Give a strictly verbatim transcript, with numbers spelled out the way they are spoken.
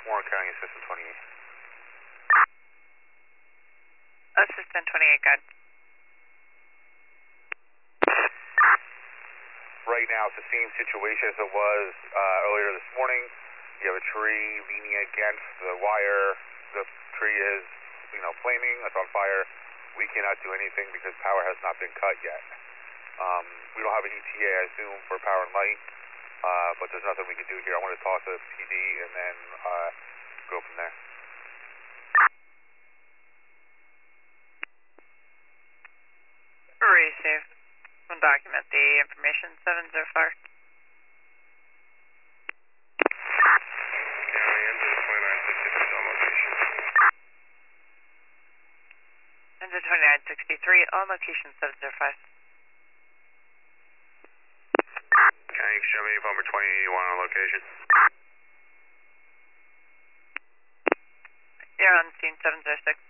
Warren County, Assistant twenty-eight. Assistant twenty-eight, good. Right now, it's the same situation as it was uh, earlier this morning. You have a tree leaning against the wire. The tree is, you know, flaming. It's on fire. We cannot do anything because power has not been cut yet. Um, we don't have an E T A, I assume, for power and light, uh, but there's nothing we can do here. I want to talk to the P D and then uh, go from there. Receive. We'll document the information. seven zero five. Engine twenty-nine sixty-three, on location seven zero five. County, show me Bomber twenty eighty-one on location. You're on scene seven zero six.